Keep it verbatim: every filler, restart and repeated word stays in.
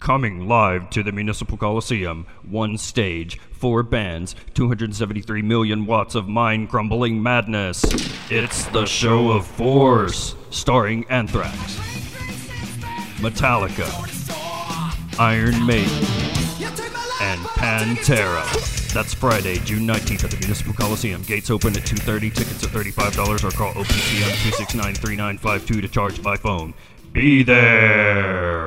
Coming live to the Municipal Coliseum, one stage, four bands, two hundred seventy-three million watts of mind-crumbling madness. It's the Show of Force, starring Anthrax, Metallica, Iron Maiden, and Pantera. That's Friday, June nineteenth at the Municipal Coliseum. Gates open at two thirty, tickets are thirty-five dollars, or call O P C on two six nine, three nine five two to charge by phone. Be there!